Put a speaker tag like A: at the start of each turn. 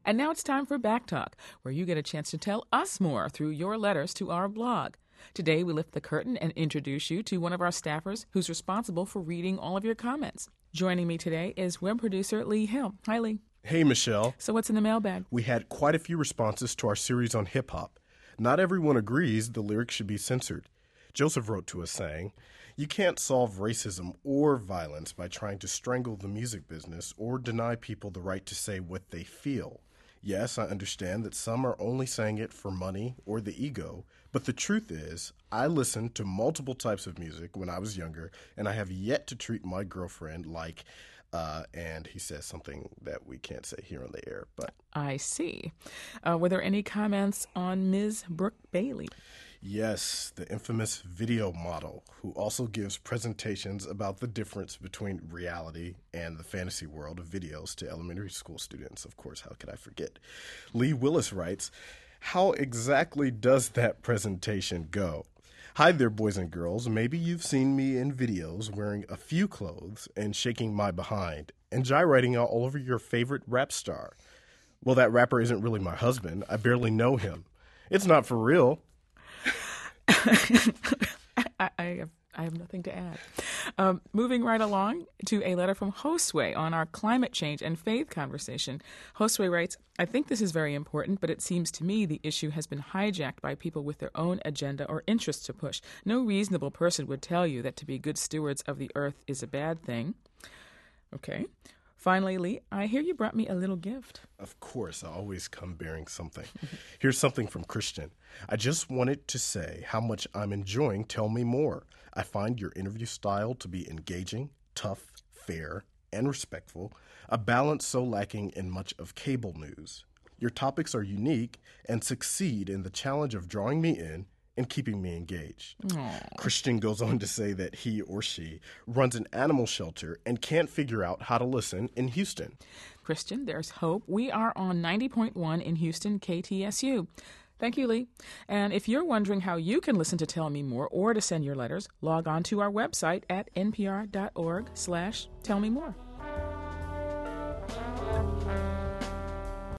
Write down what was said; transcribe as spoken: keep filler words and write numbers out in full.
A: And now it's time for Back Talk, where you get a chance to tell us more through your letters to our blog. Today, we lift the curtain and introduce you to one of our staffers who's responsible for reading all of your comments. Joining me today is web producer Lee Hill. Hi, Lee.
B: Hey, Michelle.
A: So what's in the mailbag?
B: We had quite a few responses to our series on hip-hop. Not everyone agrees the lyrics should be censored. Joseph wrote to us saying, "You can't solve racism or violence by trying to strangle the music business or deny people the right to say what they feel. Yes, I understand that some are only saying it for money or the ego, but the truth is, I listened to multiple types of music when I was younger, and I have yet to treat my girlfriend like," uh, and he says something that we can't say here on the air. But
A: I see. Uh, were there any comments on Miz Brooke Bailey?
B: Yes, the infamous video model who also gives presentations about the difference between reality and the fantasy world of videos to elementary school students. Of course, how could I forget? Lee Willis writes, "How exactly does that presentation go? Hi there, boys and girls. Maybe you've seen me in videos wearing a few clothes and shaking my behind and gyrating all over your favorite rap star. Well, that rapper isn't really my husband. I barely know him. It's not for real."
A: I, I, have, I have nothing to add. Um, moving right along to a letter from Josue on our climate change and faith conversation. Josue writes, "I think this is very important, but it seems to me the issue has been hijacked by people with their own agenda or interests to push. No reasonable person would tell you that to be good stewards of the earth is a bad thing." Okay. Finally, Lee, I hear you brought me a little gift.
B: Of course, I always come bearing something. Here's something from Christian. "I just wanted to say how much I'm enjoying Tell Me More. I find your interview style to be engaging, tough, fair, and respectful, a balance so lacking in much of cable news. Your topics are unique and succeed in the challenge of drawing me in and keeping me engaged."
A: Aww.
B: Christian goes on to say that he or she runs an animal shelter and can't figure out how to listen in Houston.
A: Christian, there's hope. We are on ninety point one in Houston, K T S U. Thank you, Lee. And if you're wondering how you can listen to Tell Me More or to send your letters, log on to our website at npr dot org slash tell me more.